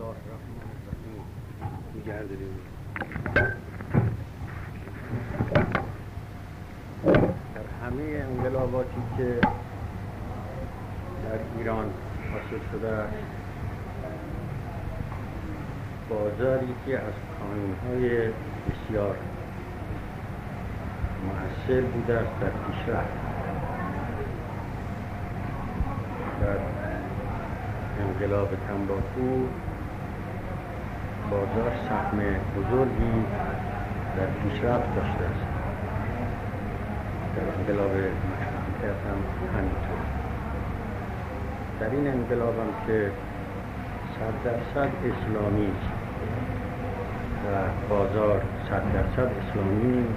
الله الرحمن الرحیم میگردیم. در همه انقلاباتی که در ایران حاصل شده است، بازاری که از کانون‌های بسیار مؤثر بوده است در پیشرفت. در انقلاب تنباکو بازار سهم بزرگی در پیشرفت داشته است. در انقلاب مشروطیت هم همینطور. در این انقلاب هم که 100% اسلامی و بازار 100% اسلامی،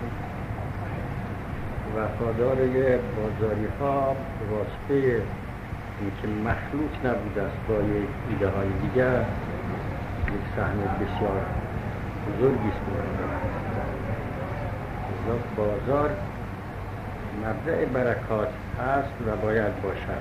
وفادار بازاری ها به واسطه اینکه مخلوط نبوده است با یک ایده های دیگر، یک سهم بسیار بزرگی است. بازار مبدأ برکات است و باید باشد.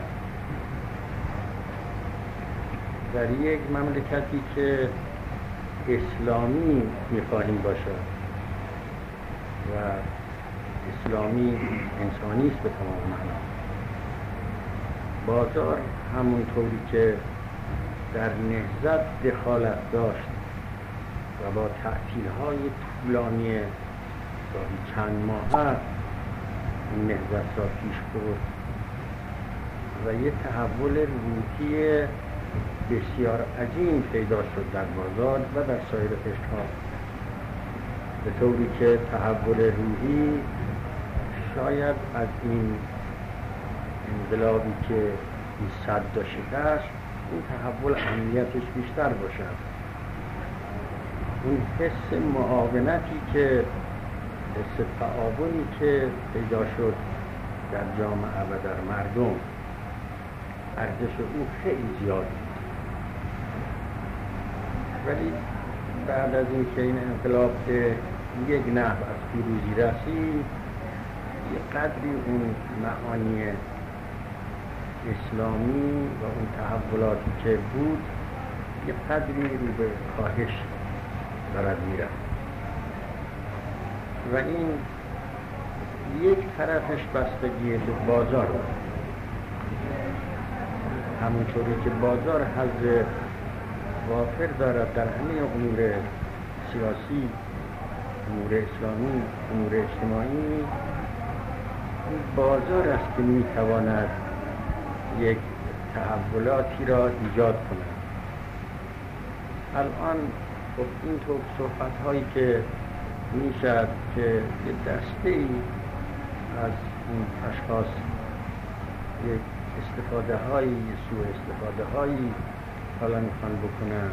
در یک مملکتی که اسلامی می‌خواهیم باشد و اسلامی انسانی است به تمام معنا، بازار همونطوری که در نهضت دخالت داشت و با تعطیل‌های طولانی گاهی چند ماهه این نهضت را پیش برد و یک تحول روحی بسیار عظیم پیدا شد در بازار و در سایر قشرها، به طوری که تحول روحی شاید از این انقلابی که این صد شکست، این تحول اهمیتش بیشتر باشد. اون حس معاونتی که حس تعاونی که پیدا شد در جامعه و در مردم، ارزش او خیلی زیاد بود. ولی بعد از اینکه این انقلاب به یک نحو از پیروزی رسید، یک قدری اون معانی اسلامی و اون تحولاتی که بود یک قدری رو به کاهش دارد میرفت و این یک طرفش بستگی به بازار بود. همونطوری که بازار حظ وافر دارد در همه امور سیاسی، امور اسلامی، امور اجتماعی، این بازار است که میتواند یک تحولاتی را ایجاد کند. الان خب این طور صحبت هایی که میشد که یک دسته ای از این اشخاص یک استفاده هایی، سوء استفاده هایی حالا میخوان بکنن،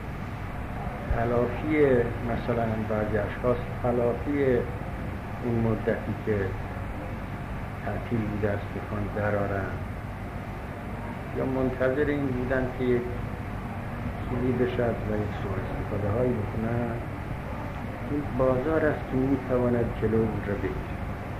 تلافی مثلا بعضی اشخاص تلافی اون مدتی که تعطیل بوده است میخوان درارن، یا منتظر این بودن که یک چیزی بشد و یک سوء استفاده هایی بکنن. این بازار است که میتواند جلو اون را بگیرد.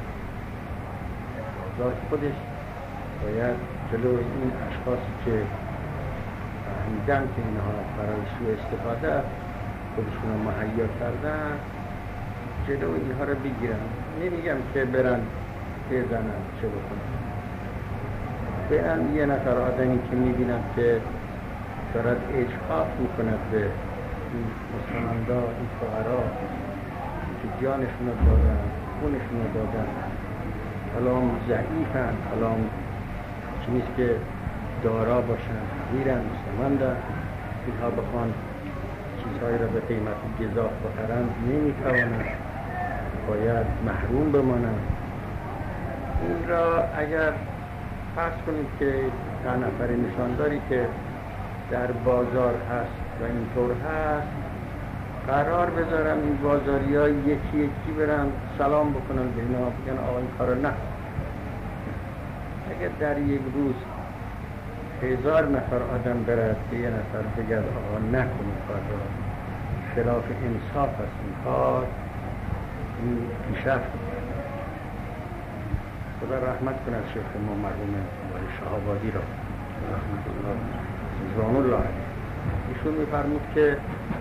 بازار خودش باید جلو این اشخاصی که فهمیدن که اینها برای سوء استفاده خودشون رو مهیا کردن، جلو اینها رو بگیرن. نمیگم که برن بزنن، چه بکنن، برن یه نفر آدمی که میبینن که دارد اجحاف میکند به این مسلمان‌ها، این فقرا که جانشون رو دادن، خونشون رو دادن، حالا هم ضعیفن، حالا هم چیزی که دارا باشن، فقیرن، مسلماندن، اینها بخوان چیزهایی را به قیمت گزاف بخرن نمیتوانند، باید محروم بمانند. این را اگر فرض کنید که چند نفر نشانداری که در بازار هست و اینطور هست، قرار بذارم این بازاری ها یکی یکی برن سلام بکنن به اینا، بگن آقا این کار نه. اگر در یک روز 1000 نفر آدم برد که یه نفر بگد آقا نکن این کار را، خلاف انصاف است این کار، این پیشرفت. خدا رحمت کند شیخ ما مرحوم شهابادی را، رحمت الله رضوان الله، ایشون میفرمود که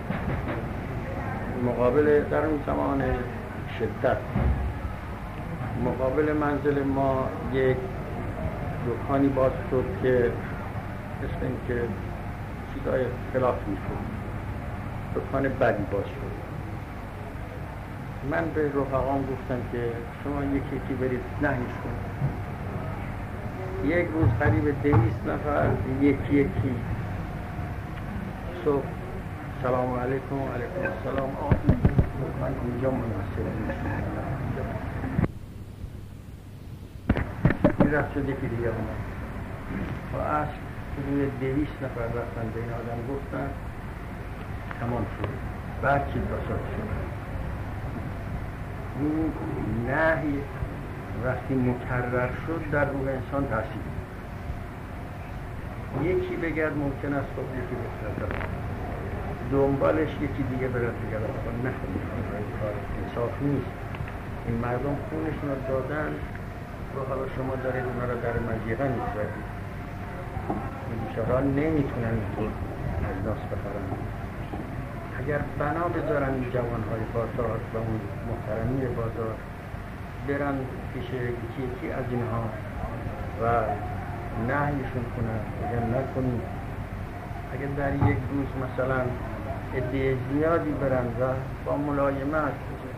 مقابل در اون زمان شدت مقابل منزل ما یک دکانی باز شد که مثل این که چیزای خلاف میشد، دکان بدی باز شد. من به رفقام گفتم که شما یکی برید نهیش کنید. یک روز قریب 200 نفر یکی صبح سلام علیکم علیکم السلام دکان اینجا مناسب نیست. رفت شد یکی دیگه اومد و اصل که 200 نفر رفتن به این آدم گفتن تمام شد. بعد چی بساط شد؟ این نهی وقتی مکرر شد در روح انسان تاثیر یکی بگرد ممکن است خب یکی بگرد دنبالش یکی دیگه برد دیگه نه این کار انصاف نیست. این مردم خونشون رو دادن و حالا شما دارید اونا رو در مضیقه می‌ذارید. این بیچاره‌ها نمیتونن از ناس بخرن. اگر بنا بذارن این جوانهای بازار و اون محترمی بازار برن پیش یکی از اینها و نهیشون کنن اگر نکنید، اگر در یک روز مثلا عده زیادی برن و با ملایمت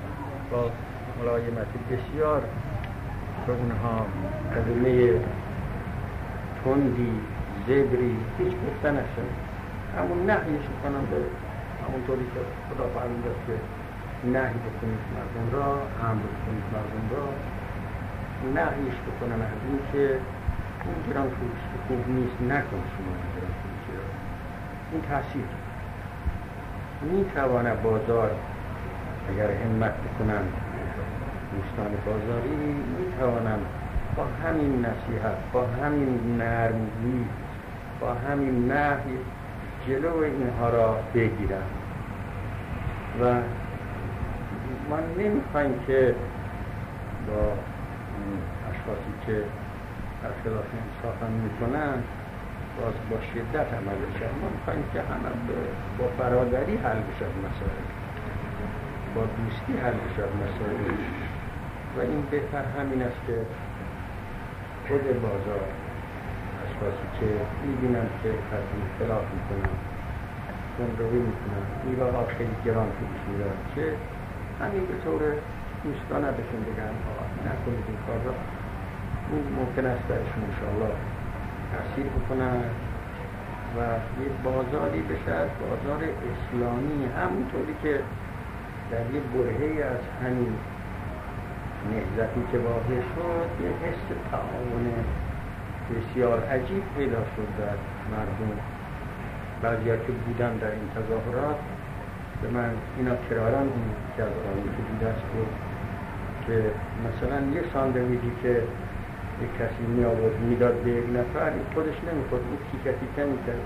بسیار به اونها کلمه تندی زبری هیچ گفته نشد، همون نهیش کنن به همونطوری که خدا فرموده که نهی بکنید مردم را، امر بکنید مردم را، نهیش بکنن از این که این گران فروشی خوب نیست نکن شما این گران فروشی را. این تاثیر میتوانه بازار اگر همت بکنن دوستان بازاری میتوانن با همین نصیحت، با همین نرمگویی، با همین نهی جلو اینها را بگیرن و ما نمیخوایم که با اشخاصی که در خلاف انصاف هم میکنن باز با شدت عمل بشن. ما میخوایم که همه با برادری حل بشد مسائل، با دوستی حل بشد مسائل و این بهتر همین است که خود بازار اشخاصی که میبینن که خطی خلاف میکنن جنروی میکنن میوه ها خیلی گران فروش میرن که همین به طور دوستانه بهشون بگن نکنید این کار را، اون ممکن است درشون انشاءالله تأثیر بکنن و یه بازاری بشد، بازار اسلامی، همونطوری که در یه برهه‌ای از همین نهضتی که واقع شد یه حس تعاون بسیار عجیب پیدا شد در مردم. بعضی‌ها که بودن در این تظاهرات به من اینا کرارن که از آنی که دیده است که مثلا یه ساندویجی که یک کسی می آورد میداد به یک نفر این خودش نمیخورد، این تیکه میکرد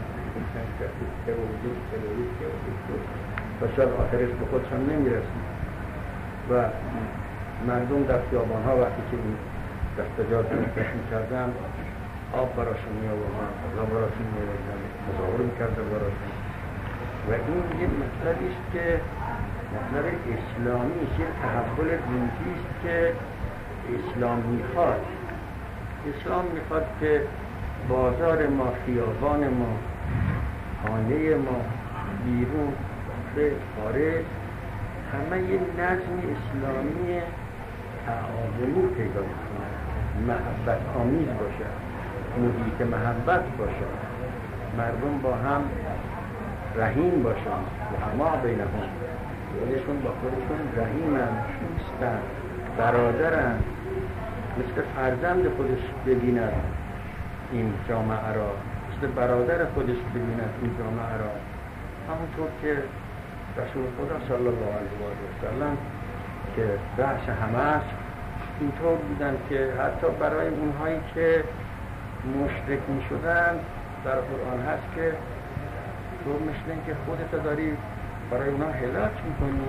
و شاید آخرش به خودش هم نمیرسید و مردم در خیابان‌ها وقتی که این دستجات دستش میکردن آب براشون میآوردن، غذا براشون میآوردن، تظاهر میکردن براشون و این یه مطلبی است که مطلب اسلامی است، یه تحول روحی است که اسلام میخواد. اسلام میخواد که بازار ما، خیابان ما، خانه ما، بیرون به خارج همه یه نظم اسلامی تعاونی پیدا کنه، محبت آمیز باشه، محیط محبت باشه، مردم با هم رحیم باشن و همه بینهم خودشون با خودشون رحیمن، دوستن، برادرن، مثل فرزند خودش ببیند این جامعه را، مثل برادر خودش ببیند این جامعه را. همونطور که رسول خدا صلی الله علیه و سلم که رأس همه است اینطور بودن که حتی برای اونهایی که مشرک می شدن در قرآن هست که تو مثل که خودت داری برای اونها هلاک می کنی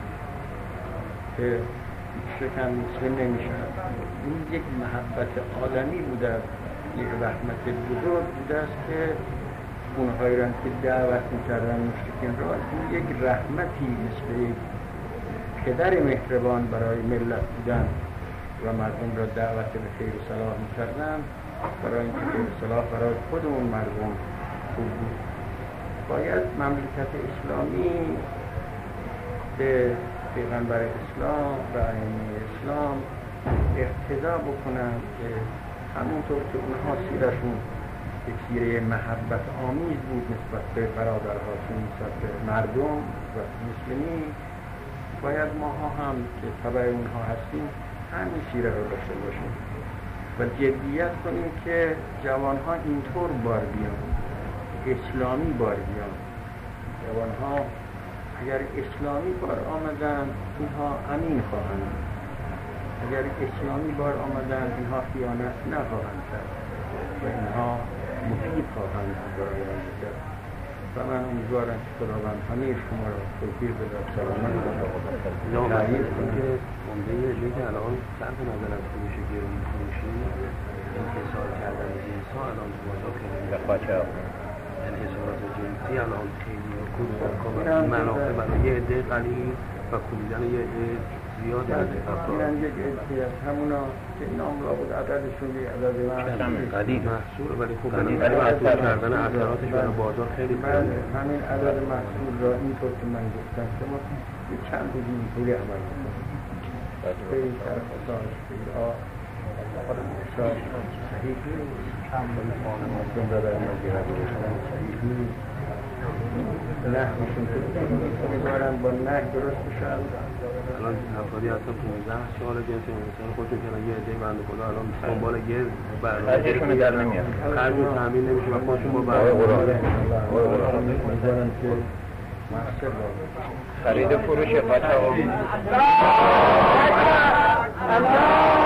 که شکن مسلم نمیشن. این یک محبت عالمی بوده، یک رحمت بزرگ بوده است که اونهایی را که دعوت میکردن مشرکین را، این یک رحمتی مثل یک پدر مهربان برای ملت بودن و مردم را دعوت به خیر و صلاح میکردن، برای اینکه خیر و صلاح برای خودمون مردم خوب بود. باید مملکت اسلامی به پیغمبر اسلام و ائمه اسلام اقتدا بکنن که همونطور که اونها سیرشون یک سیره محبت آمیز بود نسبت به برادرهاشون، نسبت به مردم و مسلمین، باید ماها هم که تبع اونها هستیم همین سیره رو داشته باشیم و جدیت کنیم که جوانها اینطور بار بیان، اسلامی بار بیان. جوانها اگر اسلامی بار آمدن اینها امین خواهند، اگر اسلامی بار آمدن اینها خیانت نخواهند کرد و اینها مفید خواهند برای مملکت. و من امیدوارم که خداوند همه شما را توفیق بده. سلامت و تعریف که عمده علمی که الان صرف نظر از فروش گرون فروشی انحصار کردن جنس‌ها الان تو بازار خیلی انحصارات جنسی الان خیلی منافع برای یه عده قلیل و کوبیدن یه عده زیاد از افراد. یک عده از همونا که نام را بود عددشون یه عدد قلیل محصول، ولی خب ولی محصول کردن اثراتش برای بازار خیلی من همین عدد محصول را اینطور که من گفتم که ما یه چند روزی اینطوری عمل کنیم خیلی طرف اساس خیلی صحیح مردم را در مجرد باشن صحیح نیست، نحوشون امیدوارم با نحو درست بشن. الان افرادی هستن 15 سال جنس انسان خودشون کردن، یه عده بنده خدا الان دنبال یه خرجشون در نمیاد، خرجشون تامین نمیشه و خودشون با برنامه امیدوارم که خرید فروش قاچاق